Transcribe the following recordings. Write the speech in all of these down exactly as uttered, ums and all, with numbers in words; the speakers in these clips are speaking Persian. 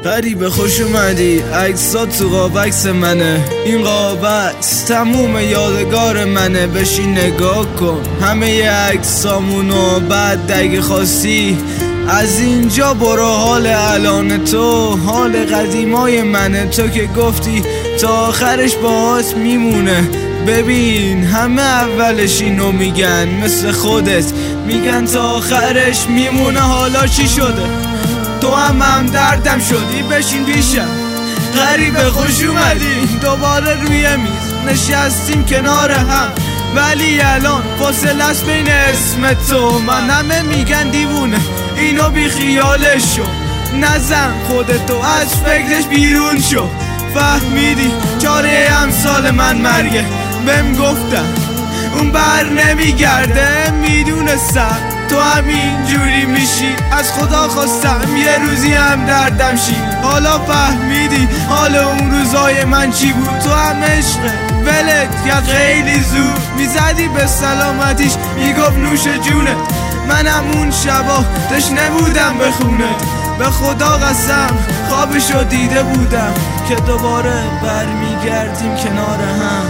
غریبه خوش اومدی، عکسات تو قاب عکس منه، این قاب عکس تموم یادگار منه. بشین نگاه کن همه ی عکسامونو، بعد اگه خواستی از اینجا برو. حال الان تو حال قدیمای منه، تو که گفتی تا آخرش باهات میمونه. ببین همه اولش اینو میگن، مثل خودت میگن تا آخرش میمونه. حالا چی شده؟ تو هم هم دردم شدی، بشین پیشم. غریبه خوش اومدی، دوباره روی میز نشستیم کنار هم، ولی الان فاصله است بین اسم تو من. همه میگن دیوونه، اینو بی خیالش شو، نزن خودتو از فکرش بیرون شو. فهمیدی چاره امثال من مرگه، بهم گفتم اون بر نمیگرده. میدونستم تو همین جوری میشی، از خدا خواستم یه روزی هم دردم شی. حالا فهمیدی حال اون روزای من چی بود؟ تو هم عشقه ولت کرد خیلی زود، میزدی به سلامتیش میگفت نوش جونه. منم اون شبا تشنه بودم به خونه، به خدا قسم خوابشو دیده بودم که دوباره برمیگردیم کنار هم.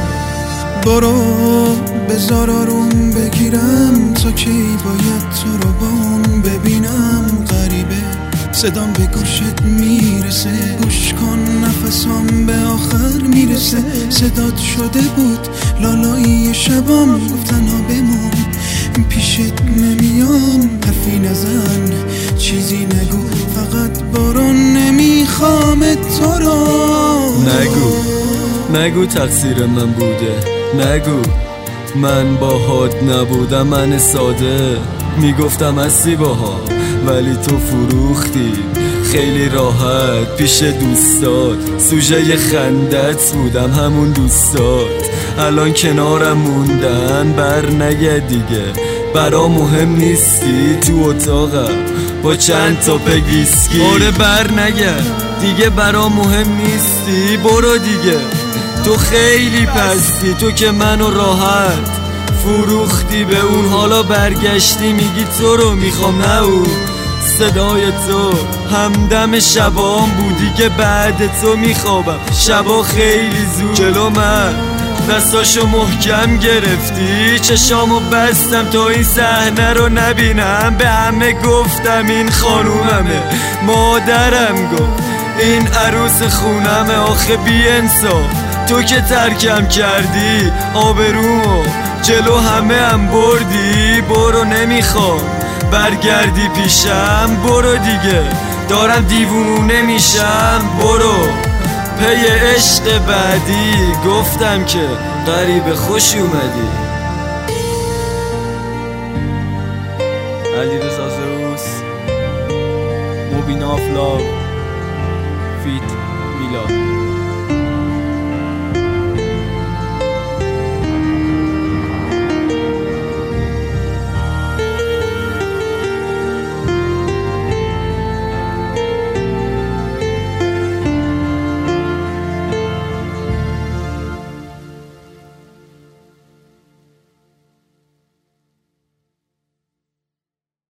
برو بذار آروم بگیرم، تا کی باید تو رو با اون ببینم. غریبه صدام به گوشت میرسه، گوش کن نفسام به آخر میرسه. صدات شده بود لالایی شبام، گفتن ها بمون پیشت نمیام. حرفی نزن چیزی نگو، فقط برو نمیخوام تو رو. نگو نگو تقصیر من بوده، نگو من باهات نبودم. من ساده میگفتم هستی باها، ولی تو فروختی خیلی راحت پیش دوستات. سوژه خندت بودم همون دوستات، الان کنارم موندن. بر نگرد دیگه، برا مهم نیستی. تو اتاقم با چند تا پگیسکی. آره بر نگرد دیگه، برا مهم نیستی. برو دیگه، تو خیلی پستی، تو که منو راحت فروختی به اون. حالا برگشتی میگی تو رو میخوام، نه اون. صدای تو همدم شبام بودی که بعد تو میخوابم. شبا خیلی زود جلو من دستاشو محکم گرفتی، چشامو بستم تا این صحنه رو نبینم. به همه گفتم این خانوممه، مادرم گفت این عروس خونمه. آخه بی انصاف تو که ترکم کردی، آبرومو جلو همه هم بردی. برو نمیخوام برگردی پیشم، برو دیگه دارم دیوونه میشم. برو پی عشق بعدی، گفتم که غریبه خوش اومدی. علیرضا زئوس، موبین آف لاو، فیت میلاد.